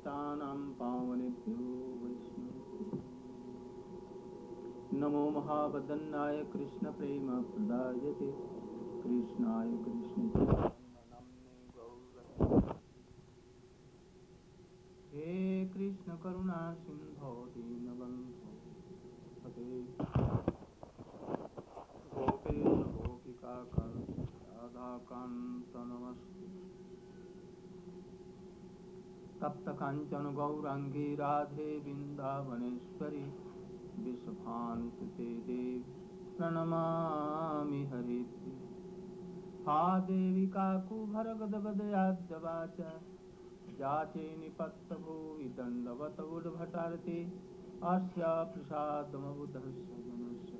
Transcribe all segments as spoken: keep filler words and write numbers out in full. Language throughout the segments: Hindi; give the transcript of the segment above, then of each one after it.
पतितानां पावनेभ्यो वैष्णवेभ्यो नमो महावदन्नाय कृष्ण प्रेम प्रदायते कृष्णाय कृष्ण नाम्ने गौर हे कृष्ण करुणा सिंधो दीनबन्धो पते गोपेश गोपिका राधा कांत नमस्ते तप्त कांचन गौरांगी राधे वृंदावनेश्वरी विश्वभानुसुते देवी प्रणमामि हरिप्रिये हा देवी काकुभरगदगदयाद्यवाच जाचे निपत्तभूवि दण्डवत उद्भटार्ति अस्या प्रसादमबुधस्य जनस्य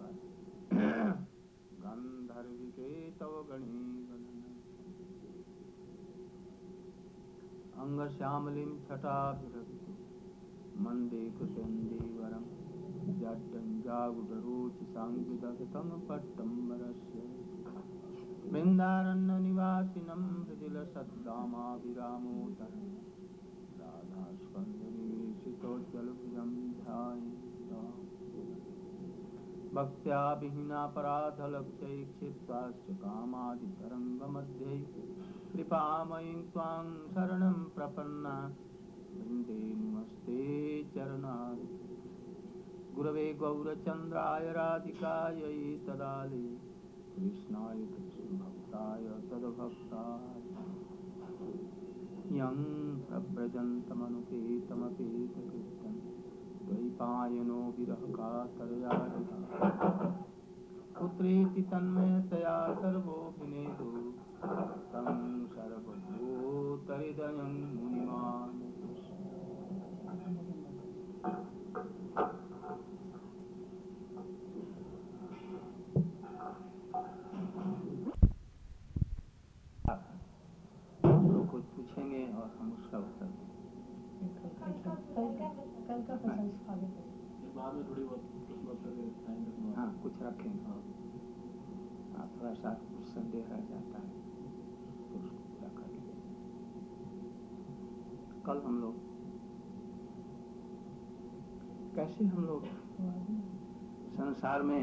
गन्धर्विके तव गणे गणना अंगश्यामलिं छटाभिरभितो मन्दे कुशेन्दीवरं जड्डञ्जागुडरुचिसाङ्गुदगतं पट्टम्बरस्य वृन्दारण्यनिवासिनं हृदिलसद्दामाभिरामोदरं राधास्कन्धनिवेशितोज्ज्वलभुजं ध्यायेत् भक्त्या विहीनापराधलक्ष्यैक्षिप्ताश्च कामादितरङ्गमध्ये कृपामयीं त्वां शरणं प्रपन्ना वृन्दे नमस्ते चरणारविन्दे गुरवे गौरचन्द्राय राधिकायै तदालये कृष्णाय कृष्णभक्ताय तद्भक्ताय यं प्रव्रजन्तमनुपेतमपेतकृत्यं द्वैपायनो विरहकातरया पुत्रेति तन्मयतया सर्वोऽभिनेदु तं सर्वभूतहृदयं मुनिमानतोऽस्मि लोग कुछ पूछेंगे और हम उसका उत्तर देंगे। कल का प्रश्न आगे बाद में थोड़ी बहुत प्रश्न उत्तर के टाइम रखना। हाँ कुछ रखेंगे हाँ थोड़ा सा कुछ संदेह रह जाता है तो उसको पूरा कर लेंगे। कल हम लोग कैसे हम लोग संसार में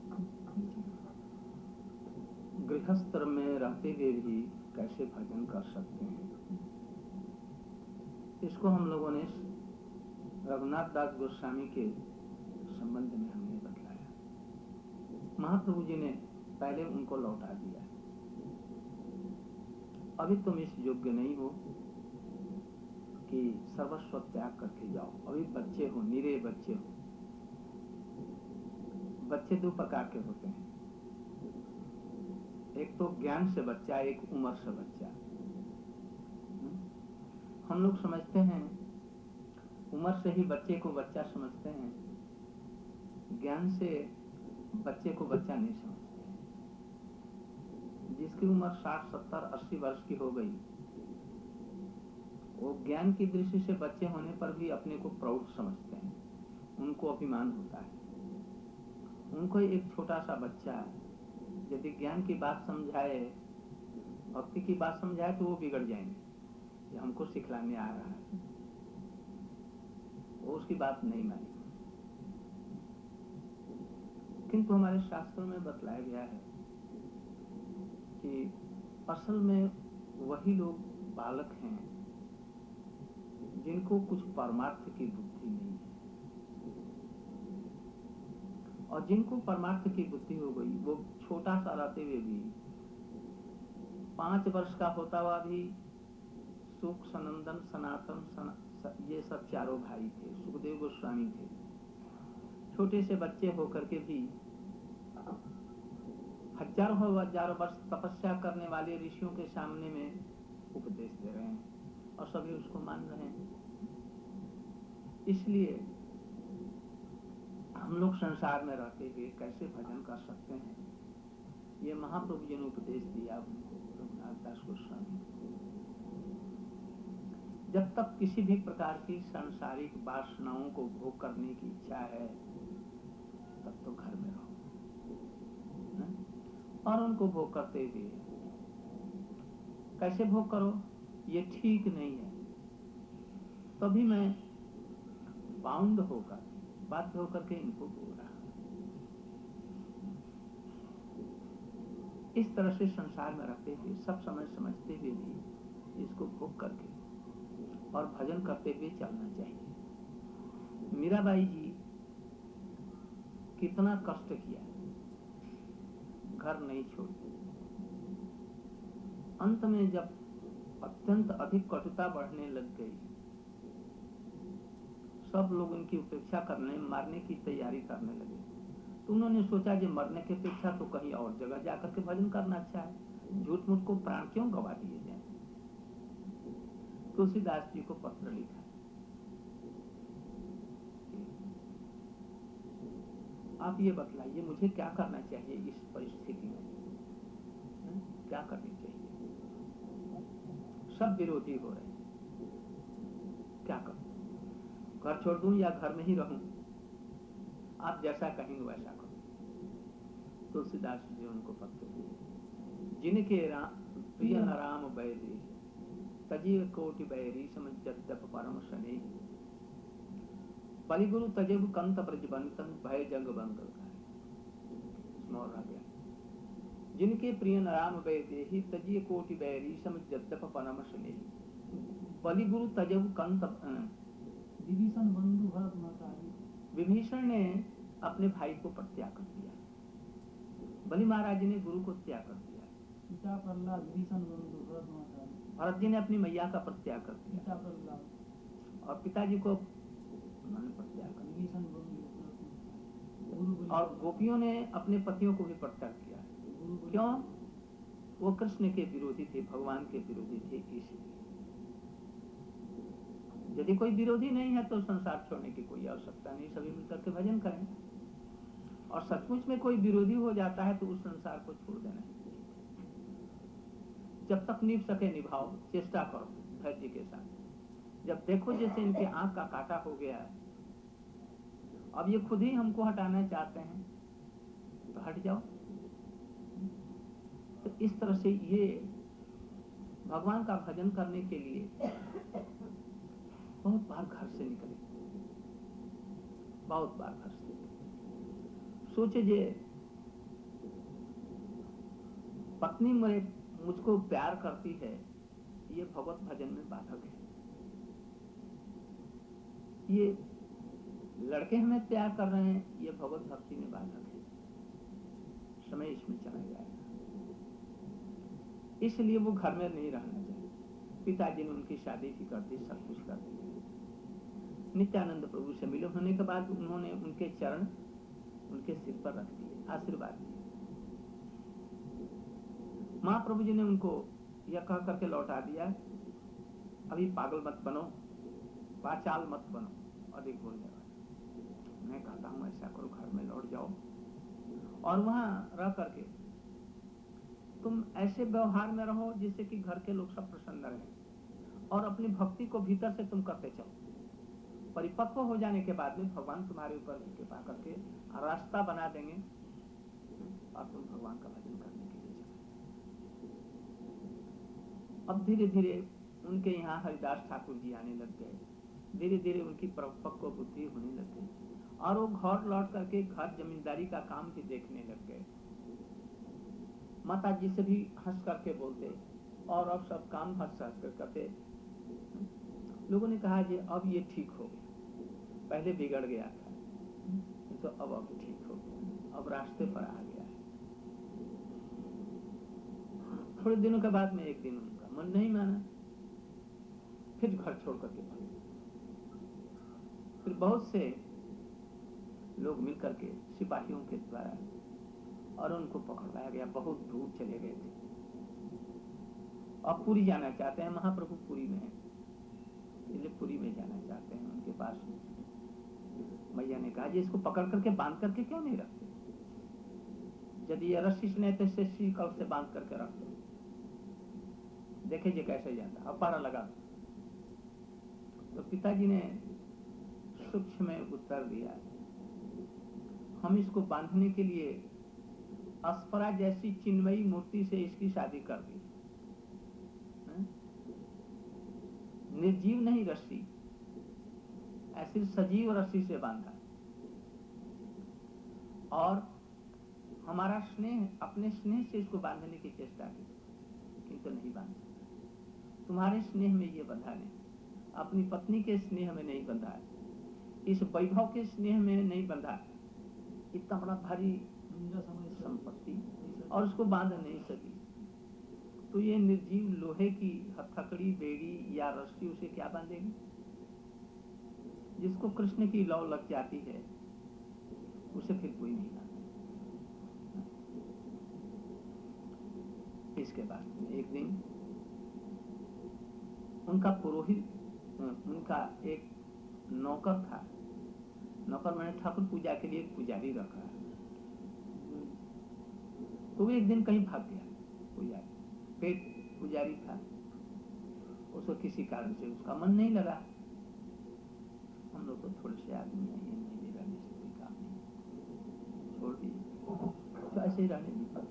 गृहस्थ में रहते हुए भी कैसे भजन कर सकते हैं इसको हम लोगों ने रघुनाथ दास गोस्वामी के संबंध में हमने बतलाया। महाप्रभु जी ने पहले उनको लौटा दिया, अभी तुम इस योग्य नहीं हो कि सर्वस्व त्याग करके जाओ, अभी बच्चे हो, निरे बच्चे हो। बच्चे दो प्रकार के होते हैं, एक तो ज्ञान से बच्चा, एक उम्र से बच्चा। हम लोग समझते हैं उम्र से ही बच्चे को बच्चा समझते हैं, ज्ञान से बच्चे को बच्चा नहीं समझते हैं। जिसकी उम्र साठ सत्तर अस्सी वर्ष की हो गई वो ज्ञान की दृष्टि से बच्चे होने पर भी अपने को प्रौढ़ समझते हैं, उनको अभिमान होता है। उनको एक छोटा सा बच्चा यदि ज्ञान की बात समझाए, भक्ति की बात समझाए तो वो बिगड़ जाएंगे, ये हमको सिखलाने आ रहा है, वो उसकी बात नहीं मानेगा। किंतु हमारे शास्त्रों में बतलाया गया है कि असल में वही लोग बालक हैं जिनको कुछ परमार्थ की बुद्धि नहीं है, और जिनको परमार्थ की बुद्धि हो गई वो छोटा सा रहते हुए भी, पांच वर्ष का होता हुआ भी सुख, सनंदन, सनातन, सना, ये सब चारों भाई थे, सुखदेव गोस्वामी थे। छोटे से बच्चे होकर के भी हजारों हजारों वर्ष तपस्या करने वाले ऋषियों के सामने में उपदेश दे रहे हैं और सभी उसको मान रहे हैं। इसलिए हम लोग संसार में रहते हुए कैसे भजन कर सकते हैं, ये महाप्रभु जी ने उपदेश दिया उनको, रघुनाथ दास गोस्वामी। जब तक किसी भी प्रकार की सांसारिक वासनाओं को भोग करने की इच्छा है तब तो घर में रहो और उनको भोग करते हुए कैसे भोग करो, ये ठीक नहीं है। तभी मैं बाउंड होकर, बाध्य होकर के इनको बोल रहा हूं। इस तरह से संसार में रहते हुए, सब समझ समझते हुए भी इसको भोग करके और भजन करते हुए चलना चाहिए। मीराबाई जी कितना कष्ट किया, घर नहीं छोड़ी। अंत में जब अत्यंत अधिक कटुता बढ़ने लग गई, सब लोग उनकी उपेक्षा करने, मारने की तैयारी करने लगे, तो उन्होंने सोचा कि मरने की अपेक्षा तो कहीं और जगह जाकर के भजन करना अच्छा है, झूठ मूठ को प्राण क्यों गवा दिए जाए। तुलसीदास जी को पत्र लिखा, आप ये बतलाइए मुझे क्या करना चाहिए इस परिस्थिति में, है? क्या करनी चाहिए, सब विरोधी हो रहे, क्या करूं, घर छोड़ दूं या घर में ही रहूं, आप जैसा कहेंगे वैसा करूं। तुलसीदास जी उनको पत्र दिए, जिनके राम प्रिय न राम बैरी, तजीव कोटि बैरी समझ जप परम शनि, बलिगुरु तजेब कंत प्रजबंतन भय जग बंगल का। स्मौर आ गया, जिनके प्रिय न राम बैदेही तजिए कोटि बैरी समझ जप परम शनि, बलिगुरु तजेब कंत। विभीषण बंधु भरत महतारी, विभीषण ने अपने भाई को प्रत्याग कर दिया, बलि महाराज ने गुरु को त्याग कर दिया, पिता प्रहलाद विभीषण बंधु भरत महतारी, भरत जी ने अपनी मैया का प्रत्याग कर दिया, पिता प्रहलाद और पिताजी को उन्होंने प्रत्याग कर दिया, विभीषण बंधु गुरु, और गोपियों ने अपने पतियों को भी प्रत्याग किया। क्यों? वो कृष्ण के विरोधी थे, भगवान के विरोधी थे, इसलिए। यदि कोई विरोधी नहीं है तो संसार छोड़ने की कोई आवश्यकता नहीं, सभी मिलकर के भजन करें। और सचमुच में कोई विरोधी हो जाता है तो उस संसार को छोड़ देना चाहिए। जब तक निभ सके निभाओ, चेष्टा करो धैर्य के साथ। जब देखो जैसे इनके आंख का काटा हो गया है, अब ये खुद ही हमको हटाना चाहते हैं, तो हट जाओ। तो इस तरह से ये भगवान का भजन करने के लिए बहुत बार घर से निकले, बहुत बार घर से निकले। सोचे जे पत्नी मेरे मुझको प्यार करती है, ये भगवत भजन में बाधक है। ये लड़के हमें प्यार कर रहे हैं, ये भगवत भक्ति में बाधक है, समय इसमें चला जाएगा। इसलिए वो घर में नहीं रहना चाहिए। पिताजी ने उनकी शादी भी कर दी, सब कुछ कर दिया। नित्यानंद प्रभु से मिले होने के बाद उन्होंने उनके चरण उनके सिर पर रख दिए, आशीर्वाद दिए। महाप्रभु जी ने उनको यह कह करके लौटा दिया, अभी पागल मत बनो, पाचाल मत बनो, अधिक बोलने वाला। मैं कहता हूं ऐसा करो, घर में लौट जाओ और वहां रह करके तुम ऐसे व्यवहार में रहो जिससे कि घर के लोग सब प्रसन्न रहें, और अपनी भक्ति को भीतर से तुम करते चलो। परिपक्व हो जाने के बाद में भगवान तुम्हारे ऊपर कृपा करके रास्ता बना देंगे और तुम भगवान का भजन करने के लिए चलो। अब धीरे धीरे उनके यहाँ हरिदास ठाकुर जी आने लग गए, धीरे धीरे उनकी परिपक्व बुद्धि होने लग गई, और वो घर लौट करके घर जमींदारी का काम भी देखने लग गए। माता जी से भी हंस करके बोलते, और अब सब काम हंस हंस कर करते। लोगों ने कहा कि अब ये ठीक हो गया, पहले बिगड़ गया था, तो अब अब ठीक हो गया, अब रास्ते पर आ गया है। थोड़े दिनों के बाद में एक दिन उनका मन नहीं माना, फिर घर छोड़ करके भागे। फिर बहुत से लोग मिलकर के सिपाहियों के द्वारा और उनको पकड़वाया गया, बहुत दूर चले गए थे। अब पुरी जाना चाहते हैं, महाप्रभु पुरी में है, इसलिए पुरी में जाना चाहते हैं उनके पास। मैया ने कहा जी इसको पकड़ करके बांध करके क्यों नहीं रखते, यदि ये रस्सी से नहीं तो रस्सी कल से बांध करके रख दो, देखे जे कैसे जाता, अब पारा लगा दो। तो पिताजी ने सूक्ष्म में उत्तर दिया, हम इसको बांधने के लिए अस्परा जैसी चिन्मयी मूर्ति से इसकी शादी कर दी। निर्जीव नहीं रस्सी, ऐसी सजीव रस्सी से बांधा और हमारा स्नेह, अपने स्नेह से इसको बांधने की चेष्टा की, किंतु नहीं बांध सकता। तुम्हारे स्नेह में ये बंधा नहीं, अपनी पत्नी के स्नेह में नहीं बंधा है, इस वैभव के स्नेह में नहीं बंधा है। इतना बड़ा भारी संपत्ति और उसको बांध नहीं सकी, तो ये निर्जीव लोहे की हथकड़ी, बेड़ी या रस्सी उसे क्या बांधेगी? जिसको कृष्ण की लौ लग जाती है उसे फिर कोई नहीं बांधता। इसके बाद एक दिन उनका पुरोहित, उनका एक नौकर था, नौकर मैंने ठाकुर पूजा के लिए एक पुजारी रखा, तो वो एक दिन कहीं भाग गया। पुजारी पेट पुजारी था, उसको किसी कारण से उसका मन नहीं लगा। हम लोग तो थोड़े से आदमी है, ये नहीं मेरा कोई काम नहीं, छोड़ दीजिए, तो ऐसे ही रहने दीजिए।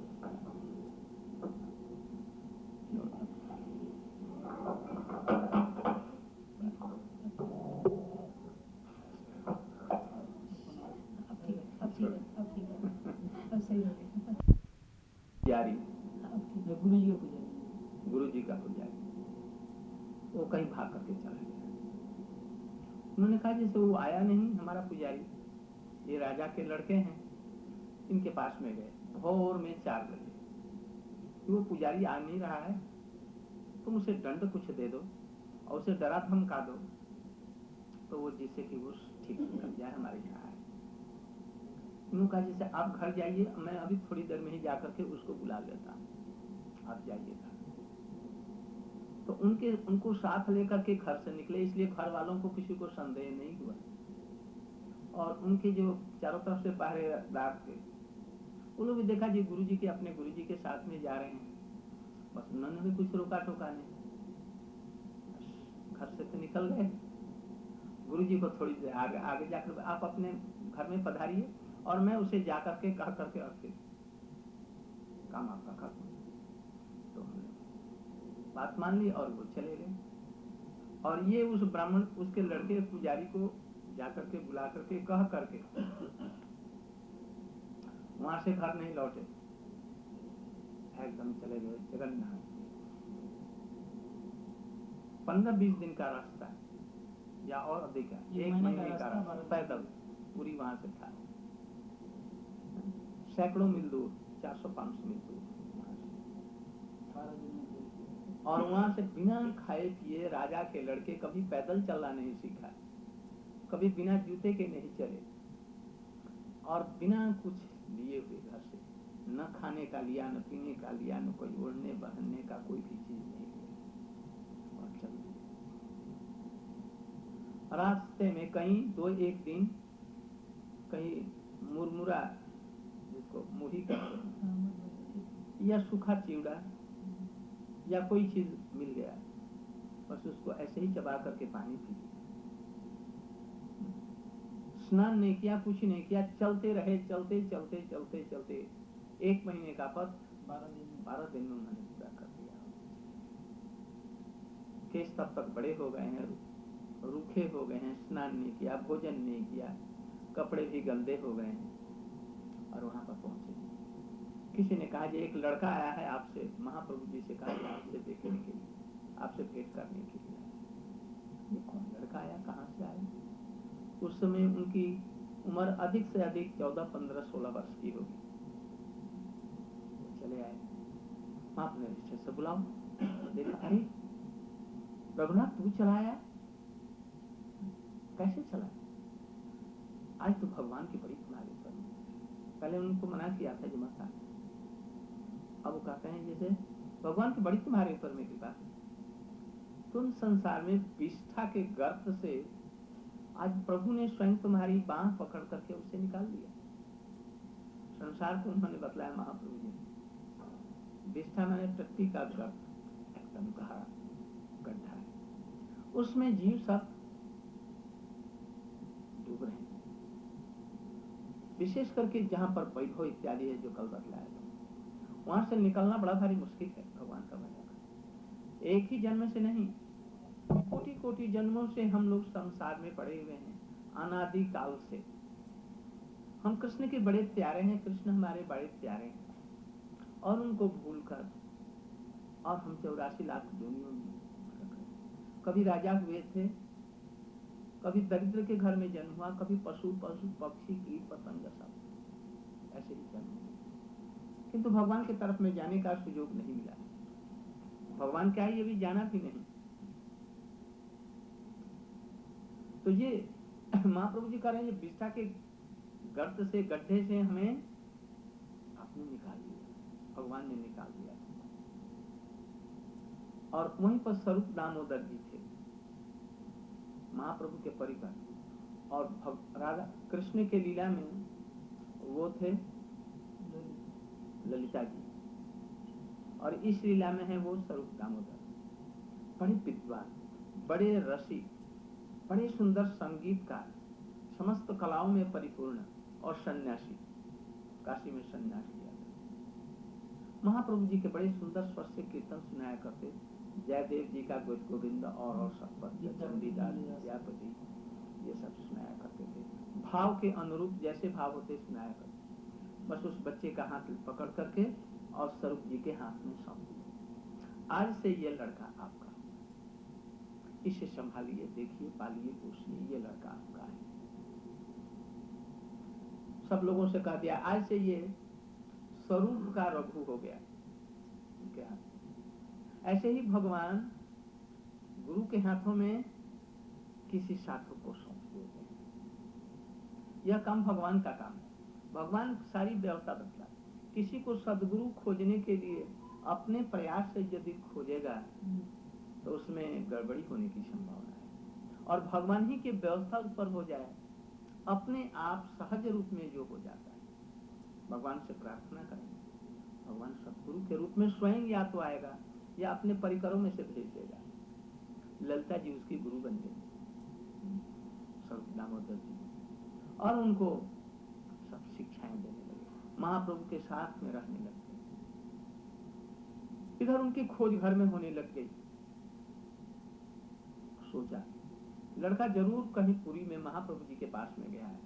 पुजारी गुरु जी का पुजारी, गुरु जी का पुजारी वो कहीं भाग करके चला गया। उन्होंने कहा जैसे वो आया नहीं हमारा पुजारी, ये राजा के लड़के हैं, इनके पास में गए भोर में चार बजे, वो पुजारी आ नहीं रहा है, तुम उसे दंड कुछ दे दो और उसे डरा धमका दो, तो वो जिससे कि वो ठीक कर जाए, हमारे यहाँ है। उन्होंने कहा जैसे आप घर जाइए, मैं अभी थोड़ी देर में ही जाकर के उसको बुला लेता हूँ, आप जाइएगा। तो उनके उनको साथ लेकर के घर से निकले, इसलिए घर वालों को किसी को संदेह नहीं हुआ। और उनके जो चारों तरफ से पहरेदार थे, उन लोग भी देखा जी गुरु जी के अपने गुरु जी के साथ में जा रहे हैं, बस उन्होंने भी कुछ रोका टोका नहीं, घर से तो निकल गए। गुरु जी को थोड़ी देर आगे आगे जाकर आप अपने घर में पधारिए और मैं उसे जाकर के कह करके और फिर काम आपका कर दूं। तो हमने बात मान ली और वो चले गए। और ये उस ब्राह्मण, उसके लड़के पुजारी को जाकर के बुला करके कह करके वहां से घर नहीं लौटे, एकदम चले गए जगन्नाथ। पंद्रह बीस दिन का रास्ता या और अधिक है, एक महीने का रास्ता पैदल पूरी वहां से था, सैकड़ों मील दूर, चार सौ पांच सौ मील दूर और वहां से बिना खाए पिए राजा के लड़के कभी पैदल चलना नहीं सीखा, कभी बिना जूते के नहीं चले और बिना कुछ लिए हुए घर से, न खाने का लिया, न पीने का लिया, न कोई ओढ़ने बहनने का कोई भी चीज नहीं लिया और चल दिए। रास्ते में कहीं दो एक दिन कहीं मुरमुरा, जिसको मुढ़ी कहते हैं, या सूखा चिवड़ा या कोई चीज मिल गया, बस उसको ऐसे ही चबा करके पानी पी लिया। स्नान नहीं किया, कुछ नहीं किया, चलते रहे, चलते चलते चलते चलते एक महीने का पथ बारह दिन बारह दिन में उन्होंने पूरा कर दिया। केस तब तक बड़े हो गए हैं, रूखे हो गए हैं, स्नान नहीं किया, भोजन नहीं किया, कपड़े भी गंदे हो गए हैं और वहां पर पहुंचे। किसी ने कहा कि एक लड़का आया है आपसे, महाप्रभु जी से कहा आपसे देखने के लिए, आपसे भेंट करने के लिए। ये कौन लड़का आया, कहाँ से आया? उस समय उनकी उम्र अधिक से अधिक चौदह पंद्रह सोलह वर्ष की होगी। चले आए, आपने निश्चय से बुलाओ, देखा अरे रघुनाथ तू चलाया, कैसे चला? आज तो भगवान की बड़ी तुम्हारी पर, पहले उनको मना किया था जो मत आए, अब वो कहते हैं जैसे भगवान की बड़ी तुम्हारे ऊपर में कृपा, तुम संसार में विष्ठा के गर्त से आज प्रभु ने स्वयं तुम्हारी बांह पकड़ करके उसे निकाल दिया। संसार को उन्होंने बतलाया महाप्रभु जी, विष्ठा मैंने टट्टी का गर्त, एकदम गहरा गड्ढा है, उसमें जीव सब डूब रहे हैं, विशेष करके जहां पर वैभव इत्यादि है जो कल बतलाया था, वहां से निकलना बड़ा भारी मुश्किल है। भगवान का भजन एक ही जन्म से नहीं, कोटि कोटि जन्मों से हम लोग संसार में पड़े हुए हैं, अनादि काल से हम कृष्ण के बड़े प्यारे हैं, कृष्ण हमारे बड़े प्यारे हैं, और उनको भूलकर और हम चौरासी लाख दुनियों में भटक रहे। कभी राजा हुए थे, कभी दरिद्र के घर में जन्म हुआ, कभी पशु पशु पक्षी कीट पतंग सब ऐसे ही जन्म हुए, किंतु भगवान की तरफ में जाने का सुयोग नहीं मिला। भगवान क्या है ये भी जाना भी नहीं। तो ये महाप्रभु जी कह रहे हैं, ये विष्ठा के गर्त से, गड्ढे से हमें आपने निकाल दिया, भगवान ने निकाल दिया। और वहीं पर स्वरूप दामोदर जी थे, महाप्रभु के परिकर, और राधा कृष्ण के लीला में वो थे ललिता जी, और इस लीला में है वो स्वरूप दामोदर। बड़े विद्वान, बड़े रसिक, बड़े सुंदर संगीतकार, समस्त कलाओं में परिपूर्ण, और सन्यासी, काशी में सन्यास लिया था। महाप्रभु जी के बड़े सुंदर स्वर से कीर्तन सुनाया करते, जयदेव जी का गीत गोविंद और और सब पर चंडीदास विद्यापति ये सब सुनाया करते थे, भाव के अनुरूप जैसे भाव होते सुनाया करते। बस उस बच्चे का हाथ पकड़ करके और स्वरूप जी के हाथ में सौंप दिया, आज से ये लड़का आपका, इसे संभालिए, देखिए, पालिए, पोषिए, ये लड़का आपका है। सब लोगों से कह दिया, आज से ये स्वरूप का रघु हो गया उनके हाथ। ऐसे ही भगवान गुरु के हाथों में किसी साधु को सौंप देते हैं। यह काम भगवान का काम है। भगवान सारी व्यवस्था बतला, किसी को सदगुरु खोजने के लिए अपने प्रयास से यदि खोजेगा तो उसमें गड़बड़ी होने की संभावना है, और भगवान ही की व्यवस्था ऊपर हो जाए, अपने आप सहज रूप में जो हो जाता है। भगवान से प्रार्थना करेंगे, भगवान सदगुरु के रूप में स्वयं या तो आएगा या अपने परिकरों में से भेज देगा। ललिता जी उसकी गुरु बन गई, स्वरूप दामोदर जी, और उनको सब शिक्षाएं देने लगे, महाप्रभु के साथ में रहने लग गए। इधर उनकी खोज घर में होने लग गई। सोचा लड़का जरूर कहीं पुरी में महाप्रभु जी के पास में गया है।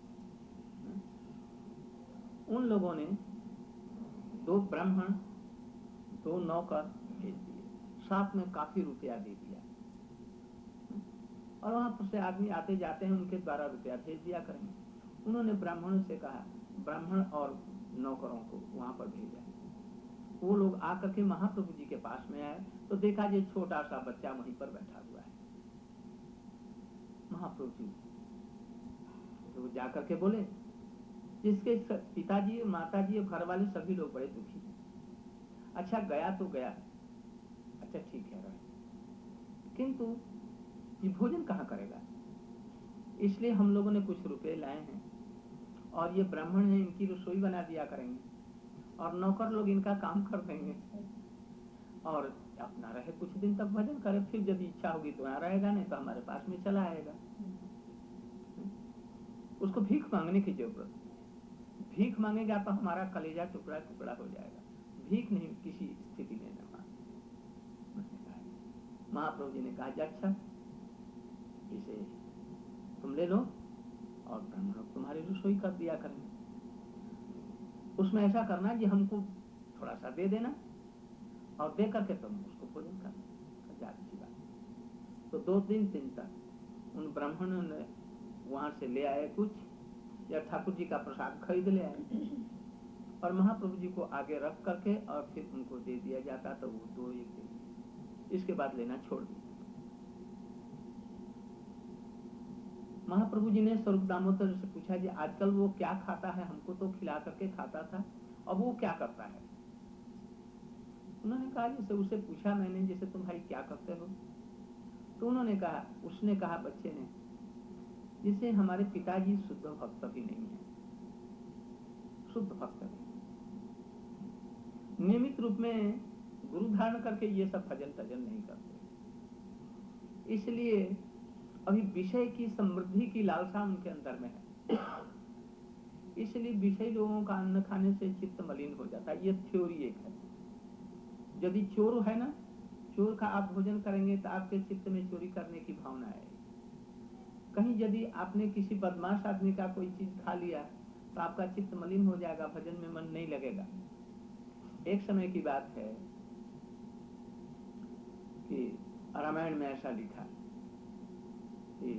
उन लोगों ने दो ब्राह्मण, दो नौकर भेज दिए, साथ में काफी रुपया दे दिया, और वहां पर से आदमी आते जाते हैं, उनके द्वारा रुपया भेज दिया करेंगे। उन्होंने ब्राह्मणों से कहा, ब्राह्मण और नौकरों को वहां पर भेजा। वो लोग आकर के महाप्रभु जी के पास में आए तो देखा ये छोटा सा बच्चा वहीं पर बैठा हुआ है। महाप्रभु जी तो जाकर के बोले, जिसके पिताजी, माताजी और घर वाले सभी लोग बड़े दुखी हैं। अच्छा गया तो गया, अच्छा ठीक है रहे, किंतु ये भोजन कहाँ करेगा? इसलिए हम लोगों ने कुछ रुपए लाए हैं, और ये ब्राह्मण है, इनकी रसोई बना दिया करेंगे, और नौकर लोग इनका काम कर देंगे, और अपना रहे कुछ दिन तक भजन करे, फिर यदि इच्छा होगी तो यहाँ रहेगा, नहीं तो हमारे पास में चला आएगा। उसको भीख मांगने की जरूरत, भीख मांगेगा तो हमारा कलेजा टुकड़ा टुकड़ा हो जाएगा, भीख नहीं किसी स्थिति में न मांगे। महाप्रभु जी ने कहा, अच्छा इसे तुम ले लो और ब्राह्मणों तुम्हारी रसोई कर दिया करेंगे, उसमें ऐसा करना कि हमको थोड़ा सा दे देना, और दे करके तुम उसको भोजन करना, ज्यादा सी बात। तो दो दिन तीन तक उन ब्राह्मणों ने वहां से ले आए कुछ, या ठाकुर जी का प्रसाद खरीद ले आए, और महाप्रभु जी को आगे रख करके और फिर उनको दे दिया जाता, तो वो दो एक दिन, इसके बाद लेना छोड़ दिया। महाप्रभु जी ने स्वरूप दामोदर से पूछा, जी आजकल वो क्या खाता है? हमको तो खिला करके खाता था, अब वो क्या करता है? उन्होंने कहा, जैसे उसे पूछा मैंने, जैसे तुम भाई क्या करते हो? तो उन्होंने कहा, उसने कहा बच्चे ने, जिसे हमारे पिताजी शुद्ध भक्त भी नहीं है, शुद्ध भक्त नहीं, नियमित रूप में गुरु धारण करके ये सब भजन तजन नहीं करते, इसलिए अभी विषय की समृद्धि की लालसा उनके अंदर में है, इसलिए विषय लोगों का अन्न खाने से चित्त मलिन हो जाता है। ये थ्योरी एक है। यदि चोर है ना, चोर का आप भोजन करेंगे तो आपके चित्त में चोरी करने की भावना आएगी। कहीं यदि आपने किसी बदमाश आदमी का कोई चीज खा लिया तो आपका चित्त मलिन हो जाएगा, भजन में मन नहीं लगेगा। एक समय की बात है कि रामायण में ऐसा लिखा कि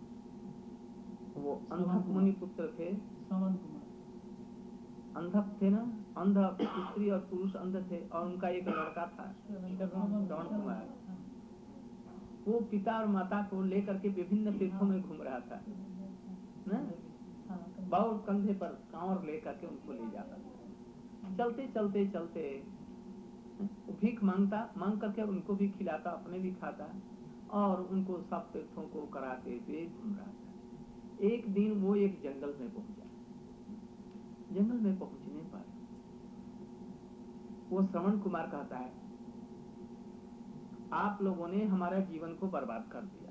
वो अंधक मुनि पुत्र थे, श्रवण कुमार अंधक थे ना, अंध स्त्री और पुरुष अंध थे, और उनका एक लड़का था श्रवण कुमार। वो पिता और माता को लेकर के विभिन्न तीर्थों में घूम रहा था ना, बहुत कंधे पर कांवर लेकर के उनको ले जाता था। चलते चलते चलते वो भीख मांगता, मांग करके उनको भी खिलाता, अपने भी खाता, और उनको सब तीर्थों को कराते हुए घूम रहा था। एक दिन वो एक जंगल में पहुंचा। जंगल में पहुंचने पर वो श्रवण कुमार कहता है, आप लोगों ने हमारा जीवन को बर्बाद कर दिया,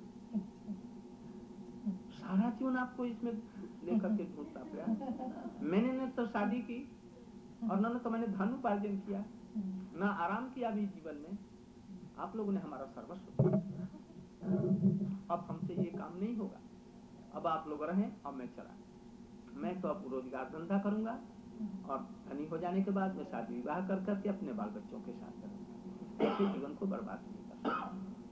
सारा जीवन आपको इसमें लेकर के ढूंढता फिरा। मैंने न तो शादी की और न तो मैंने धन उपार्जन किया, ना आराम किया भी जीवन में, आप लोगों ने हमारा सर्वस्व। अब हमसे ये काम नहीं होगा, अब आप लोग रहें और मैं चला। मैं तो अब रोजगार धंधा करूंगा और धनी हो जाने के बाद मैं शादी विवाह कर करके अपने बाल बच्चों के साथ करूंगा, ऐसे जीवन को बर्बाद नहीं कर सकता।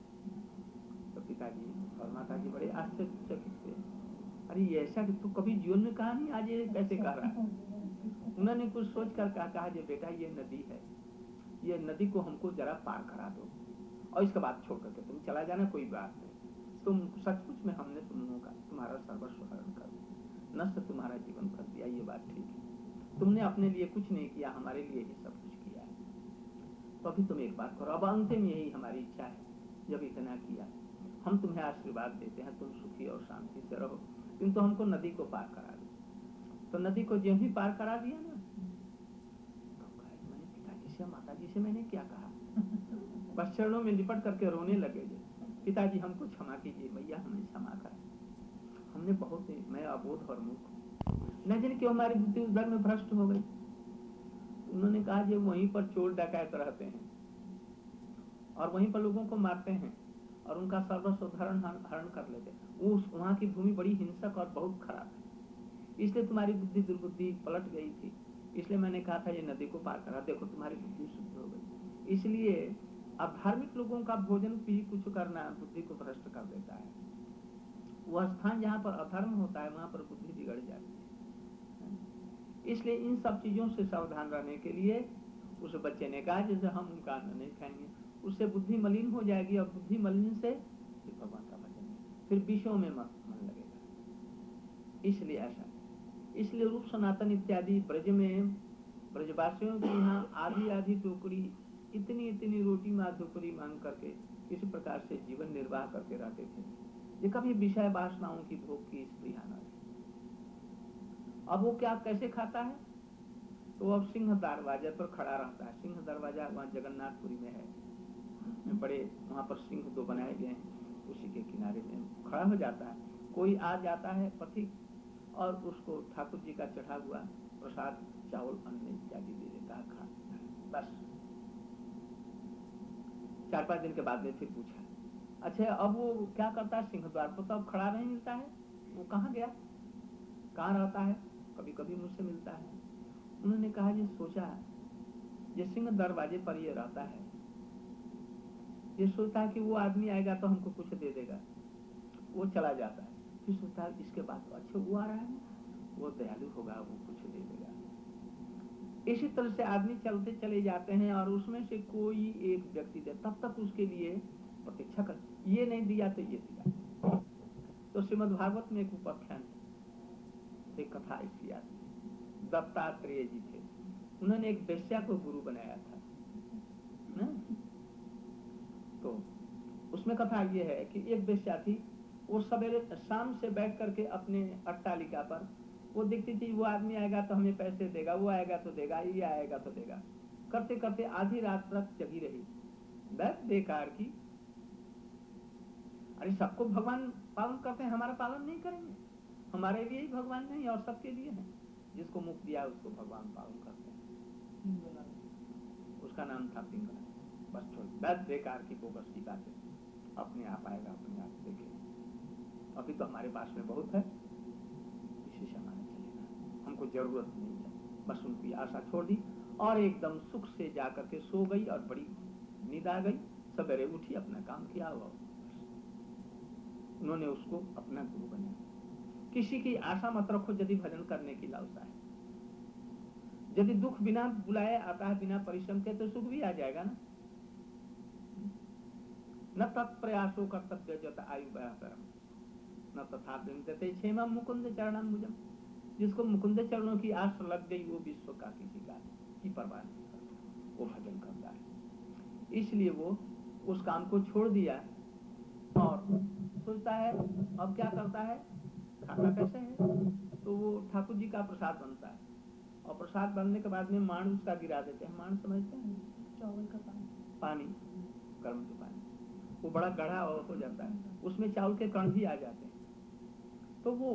तो पिताजी और माताजी बड़े आश्चर्यचकित थे, अरे ये ऐसा कि तू कभी जीवन में कहा नहीं, आज ये कैसे कह रहा है। उन्होंने कुछ सोच कर कहा, कहा जे बेटा ये नदी है, ये नदी को हमको जरा पार करा दो और इसके बाद छोड़ करके तुम चला जाना, कोई बात नहीं। तुम सचमुच में हमने तुम लोगों का तुम्हारा सर्वस्व हरण कर दिया, नष्ट तुम्हारा जीवन कर दिया, ये बात ठीक है। तुमने अपने लिए कुछ नहीं किया, हमारे लिए ही सब कुछ किया है। तो अभी तुम एक बात करो, अब अंतिम यही हमारी इच्छा है, जब इतना किया हम तुम्हें आशीर्वाद देते हैं, तुम सुखी और शांति से रहो, किंतु हमको नदी को पार करा दो। तो नदी को जो ही पार करा दिया ना, तो मैंने पिताजी से माताजी से मैंने क्या कहा, बस चरणों में लिपट करके रोने लगे। पिताजी हमको क्षमा कीजिए, मैया हमें क्षमा कर, हमने बहुत, मैं अबोध और मूर्ख, न जाने क्यों हमारी बुद्धि उधर में भ्रष्ट हो गई। उन्होंने कहा जो वहीं पर चोर डकैत रहते हैं और वहीं पर लोगों को मारते हैं और उनका सर्वस्व हरण हरण कर लेते हैं, उस वहाँ की भूमि बड़ी हिंसक और बहुत खराब है, इसलिए तुम्हारी बुद्धि दुर्बुद्धि पलट गई थी, इसलिए मैंने कहा था ये नदी को पार करा, देखो तुम्हारी बुद्धि शुद्ध हो गई। इसलिए अब धार्मिक लोगों का भोजन भी कुछ करना बुद्धि को भ्रष्ट कर देता है। वह स्थान जहाँ पर अधर्म होता है वहां पर बुद्धि बिगड़ जाती है। इसलिए इन सब चीजों से सावधान रहने के लिए उस बच्चे ने कहा जैसे हम उनका अन्न नहीं खाएंगे, उससे बुद्धि मलिन हो जाएगी और बुद्धि मलिन से फिर भगवान का भजन नहीं, फिर विषयों में मन लगेगा। इसलिए ऐसा, इसलिए रूप सनातन इत्यादि ब्रज में ब्रजवासियों के यहाँ आधी आधी टोकरी, इतनी इतनी रोटी माँ टोकरी मांग करके किसी प्रकार से जीवन निर्वाह करके रहते थे, ये कभी विषय वासनाओं की भोग की स्पृहा न रही। अब वो क्या कैसे खाता है, तो अब सिंह दरवाजे पर खड़ा रहता है। सिंह दरवाजा वहाँ जगन्नाथपुरी में है, बड़े वहाँ पर सिंह दो बनाए गए हैं, उसी के किनारे में खड़ा हो जाता है। कोई आ जाता है पथिक और उसको ठाकुर जी का चढ़ा हुआ प्रसाद चावल अन्न इत्यादि दे देता है, खा बस। चार पांच दिन के बाद में फिर पूछा, अच्छा अब वो क्या करता है, सिंह द्वार पर तो अब खड़ा नहीं मिलता है, वो कहाँ गया, कहाँ रहता है, कभी कभी मुझसे मिलता है। उन्होंने कहा ये सोचा, ये सिंह दरवाजे पर ये रहता है, ये सोचता है कि वो आदमी आएगा तो हमको कुछ दे देगा, वो चला जाता है, फिर सोचता है इसके बाद तो अच्छा वो आ रहा है, वो दयालु होगा, वो कुछ दे देगा। इसी तरह से आदमी चलते चले जाते हैं और उसमें से कोई एक व्यक्ति दे, तब तक उसके लिए प्रतीक्षा कर, ये नहीं दिया तो ये दिया। तो श्रीमद् भागवत में एक उपाख्यान है, एक कथा ऐसी आती है, दत्तात्रेय जी थे, उन्होंने एक वेश्या को गुरु बनाया था ना? तो उसमें कथा ये है कि एक वेश्या थी, वो सवेरे शाम से बैठ करके अपने अट्टालिका पर वो देखती थी, वो आदमी आएगा तो हमें पैसे देगा, वो आएगा तो देगा, ये आएगा तो देगा, करते करते आधी रात तक जगी रही। बस बेकार की, अरे सबको भगवान पालन करते हैं, हमारा पालन नहीं करेंगे, हमारे लिए ही भगवान नहीं और सबके लिए है, जिसको मुख दिया उसको भगवान पालन करते हैं। उसका नाम था पिंगला। बस छोड़, बस बेकार की बोगस की बातें, अपने आप आएगा, अपने आप देखेंगे। अभी तो हमारे पास में बहुत है, इसी से हमारे चलेगा, हमको जरूरत नहीं है। बस उनकी आशा छोड़ दी और एकदम सुख से जाकर के सो गई और बड़ी नींद आ गई। सवेरे उठी, अपना काम किया हुआ, उन्होंने उसको अपना गुरु बनाया। किसी की आशा मत रखो यदि भजन करने की लालसा है। यदि दुख बिना बुलाए आता है, बिना परिश्रम के, तो सुख भी आ जाएगा ना। न तत्प्रयासो कर्तव्य जत आयु व्यापरम न तथा विंदते क्षेमम मुकुंद चरणम मुजम। जिसको मुकुंद चरणों की आस लग गई वो विश्व का किसी का की परवाह नहीं करता, वो भजन करता है। इसलिए वो उस काम को छोड़ दिया और सोचता है अब क्या करता है, खाता कैसे है, तो वो ठाकुर जी का प्रसाद बनता है और प्रसाद बनने के बाद में मांड उसका गिरा देते हैं। मांड समझते हैं, चावल का पानी, पानी, गर्म जो पानी, वो बड़ा गाढ़ा हो जाता है, उसमें चावल के कण भी आ जाते हैं। तो वो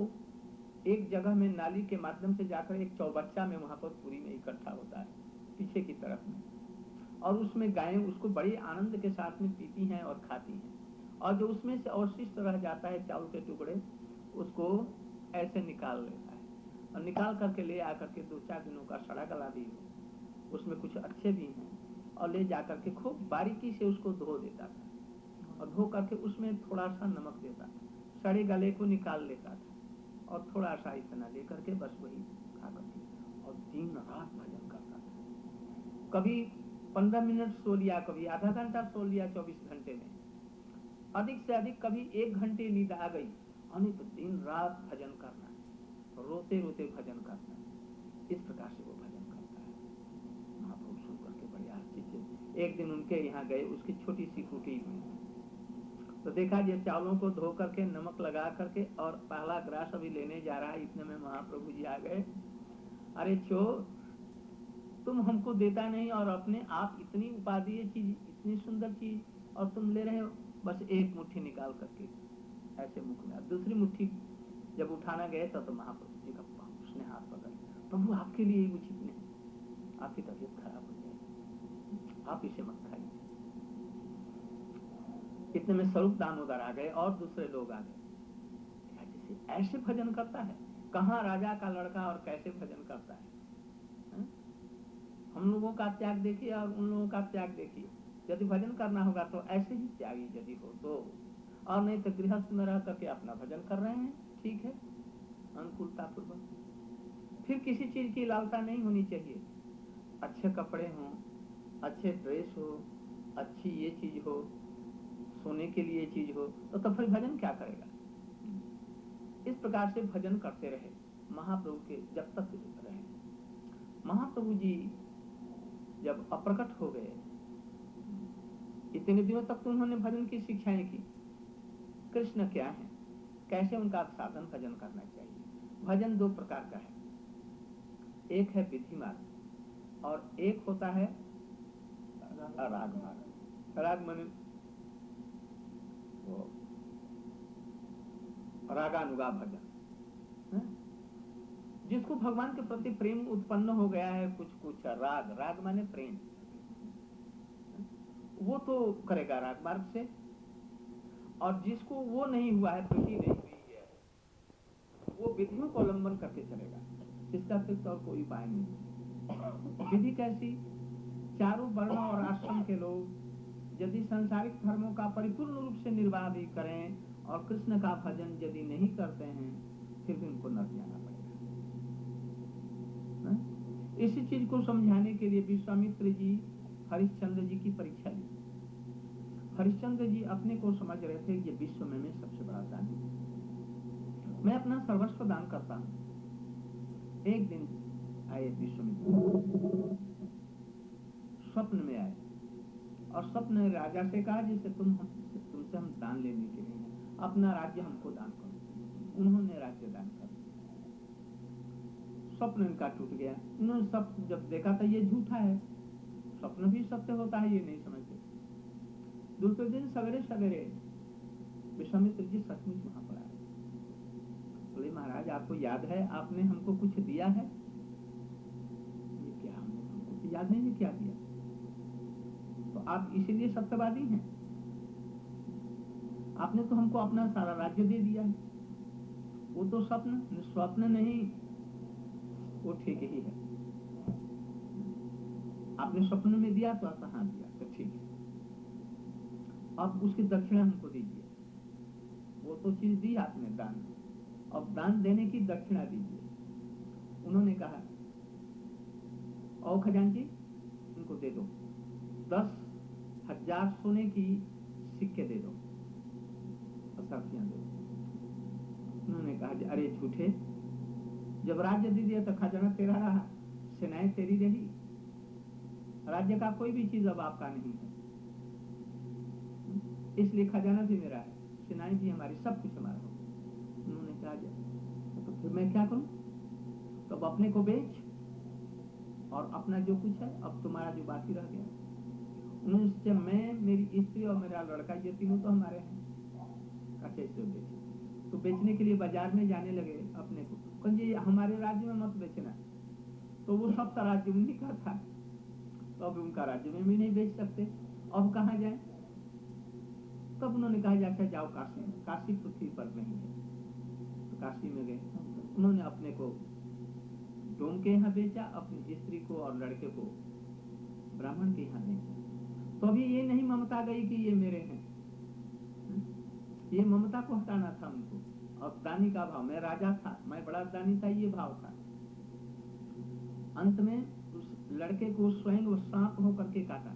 एक जगह में नाली के माध्यम से जाकर एक चौबच्चा में वहां पर पूरी में इकट्ठा होता है पीछे की तरफ में, और उसमें गायें उसको बड़ी आनंद के साथ में पीती हैं और खाती हैं। और जो उसमें से अवशिष्ट रह जाता है चावल के टुकड़े, उसको ऐसे निकाल लेता है और निकाल करके ले आकर के दो चार दिनों का सड़ा गला भी हो, उसमें कुछ अच्छे भी हैं, और ले जाकर के खूब बारीकी से उसको धो देता था और धो करके उसमें थोड़ा सा नमक देता था, सड़े गले को निकाल लेता था और थोड़ा सा इतना लेकर के बस वही खा करके और दिन रात भजन करता था। कभी पंद्रह मिनट सो लिया, कभी आधा घंटा सो लिया चौबीस घंटे में, अधिक से अधिक कभी एक घंटे नींद आ गई, और तो दिन रात भजन करना, रोते रोते भजन करना। इस प्रकार से वो भजन करता है। महाप्रभु सुन करके बड़े आश्चर्य। एक दिन उनके यहाँ गए, उसकी छोटी सी कुटी में, तो देखा ये चावलों को धो करके नमक लगा करके और पहला ग्रास अभी लेने जा रहा है, इतने में महाप्रभु जी आ गए। अरे चोर, तुम हमको देता नहीं और अपने आप इतनी उपादेय चीज, इतनी सुंदर चीज, और तुम ले रहे हो। बस एक मुट्ठी निकाल करके ऐसे मुख में, दूसरी मुट्ठी जब उठाना गए तो, तो महाप्रभु जी का उसने हाथ पकड़, प्रभु आपके लिए ही उचित नहीं, आपकी तबीयत खराब हो जाएगी, आप इसे मत खाइए। इतने में स्वरूप दामोदर आ गए और दूसरे लोग आ गए। जैसे ऐसे भजन करता है, कहाँ राजा का लड़का और कैसे भजन करता है। है? हम लोगों का त्याग देखिए और उन लोगों का त्याग देखिए। यदि भजन करना होगा तो ऐसे ही त्यागी यदि हो तो, और नहीं तो गृहस्थ में रह करके अपना भजन कर रहे हैं, ठीक है, अनुकूलता पूर्वक। फिर किसी चीज की लालसा नहीं होनी चाहिए, अच्छे कपड़े हों, अच्छे ड्रेस हो, अच्छी ये चीज हो, सोने के लिए चीज हो, तो तब फिर भजन क्या करेगा। इस प्रकार से भजन करते रहे महाप्रभु के जब तक रहे। महाप्रभु जी जब अप्रकट हो गए, इतने दिनों तक तो उन्होंने भजन की शिक्षाएं की, कृष्ण क्या है, कैसे उनका साधन भजन करना चाहिए। भजन दो प्रकार का है, एक है विधि मार्ग और एक होता है राग मार्ग। राग माने वो रागानुगा भजन है? जिसको भगवान के प्रति प्रेम उत्पन्न हो गया है, कुछ कुछ राग, राग माने प्रेम, वो तो करेगा राग मार्ग से। और जिसको वो नहीं हुआ है, विधि नहीं हुई है, वो विधियों को अवलंबन करके चलेगा, इसका सिर्फ और कोई उपाय नहीं। विधि कैसी, चारों वर्ण और आश्रम के लोग यदि सांसारिक धर्मों का परिपूर्ण रूप से निर्वाह भी करें और कृष्ण का भजन यदि नहीं करते हैं, फिर भी उनको नरक जाना पड़ेगा। इसी चीज को समझाने के लिए विश्वामित्र जी हरिश्चंद्र जी की परीक्षा ली। हरिश्चंद्र जी अपने को समझ रहे थे कि विश्व में मैं सबसे बड़ा दानी, मैं अपना सर्वस्व दान करता हूं। एक दिन आए विश्वामित्र, स्वप्न में आए और स्वप्न में राजा से कहा, जिसे तुम तुमसे हम दान लेने के लिए हैं, अपना राज्य हमको दान करो। उन्होंने राज्य दान कर दिया। स्वप्न इनका टूट गया। इन्होंने सब जब देखा था ये झूठा है, स्वप्न भी सत्य होता है ये नहीं समझते। दूसरे दिन सवेरे सवेरे विश्वामित्र जी सचमुच वहां पर आए। बोले महाराज आपको याद है आपने हमको कुछ दिया है? ये क्या, हमने हमको याद नहीं है क्या दिया। तो आप इसीलिए सत्यवादी हैं? आपने तो हमको अपना सारा राज्य दे दिया है। वो तो स्वप्न स्वप्न नहीं, वो ठीक ही है। आपने स्वप्न में दिया तो आप कहाँ दिया, तो ठीक है। अब उसकी दक्षिणा हमको दीजिए। वो तो चीज दी आपने दान, अब दान देने की दक्षिणा दीजिए। उन्होंने कहा, और खजांची इनको दे दो, दस हजार सोने की सिक्के दे दो, असाफियां दे दो। उन्होंने कहा, अरे झूठे, जब राज्य दे दिया तो खजाना तेरा रहा, सेनाएं तेरी रही, राज्य का कोई भी चीज अब आपका नहीं है, इसलिए खजाना भी मेरा है, सेनाएं भी हमारी, सब कुछ हमारा हो। उन्होंने कहा, तो फिर मैं क्या करूं? तो अब अपने को बेच और अपना जो कुछ है, अब तुम्हारा जो बाकी रह गया। उन्होंने सोचा, मैं, मेरी स्त्री और मेरा लड़का, ये तीनों तो हमारे हैं, अच्छा इसे बेच। तो बेचने के लिए बाजार में जाने लगे अपने को, जी हमारे राज्य में मत बेचना। तो वो सब राज्य उन्हीं का था, तो अब उनका राज्य में भी नहीं बेच सकते, अब कहाँ जाए? तब उन्होंने कहा, अच्छा जाओ काशी में, काशी पृथ्वी पर नहीं है। तो काशी में गए, उन्होंने अपने को डोम के यहाँ बेचा, अपनी स्त्री को और लड़के को ब्राह्मण के यहाँ बेचा। तो अभी ये नहीं ममता गई कि ये मेरे हैं, ये ममता को हटाना था उनको। और दानी का भाव, मैं राजा था, मैं बड़ा दानी था, ये भाव था। अंत में उस लड़के को स्वयं वो सांप होकर के काटा,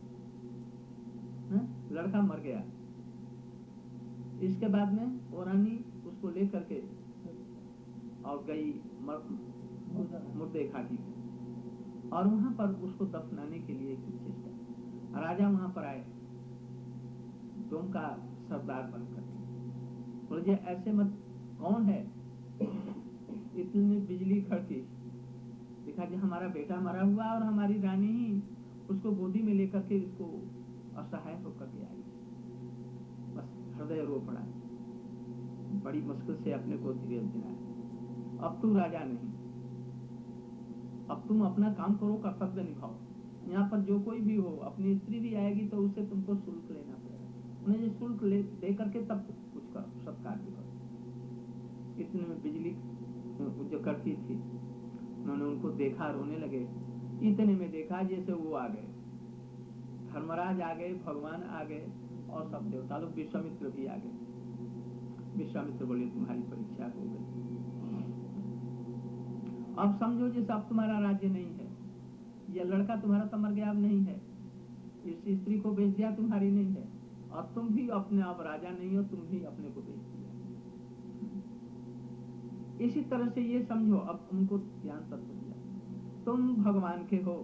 है? लड़का मर गया। इसके बाद में वो रानी उसको लेकर के और गई मुर्दे घाटी और वहां पर उसको दफनाने के लिए कुछ चेष्टा। राजा वहां पर आए, डोम का सरदार बनकर, बोले ऐसे मत, कौन है? इतनी बिजली खड़की, देखा कि हमारा बेटा मरा हुआ और हमारी रानी ही उसको गोदी में लेकर के उसको असहाय होकर के आई। बस हृदय रो पड़ा, बड़ी मुश्किल से अपने को धीरे दिलाया। अब तू राजा नहीं, अब तुम अपना काम करो, कर्तव्य निभाओ। यहाँ पर जो कोई भी हो, अपनी स्त्री भी आएगी तो उसे तुमको शुल्क लेना पड़ेगा, उन्हें जो शुल्क ले दे करके तब कुछ करो, सत्कार भी करो। इतने में बिजली जो करती थी, उन्होंने उनको देखा, रोने लगे। इतने में देखा जैसे वो आ गए, धर्मराज आ गए, भगवान आ गए और सब देवता लोग, विश्वामित्र भी आ गए। विश्वामित्र बोले, तुम्हारी परीक्षा हो गई, अब समझो जैसे अब तुम्हारा राज्य नहीं है, यह लड़का तुम्हारा तो मर गया, अब नहीं है, इस स्त्री को बेच दिया, तुम्हारी नहीं है, और तुम भी अपने आप राजा नहीं हो, तुम भी अपने को बेच दिया। इसी तरह से ये समझो, अब उनको ज्ञान तत्व दिया, तुम भगवान के हो,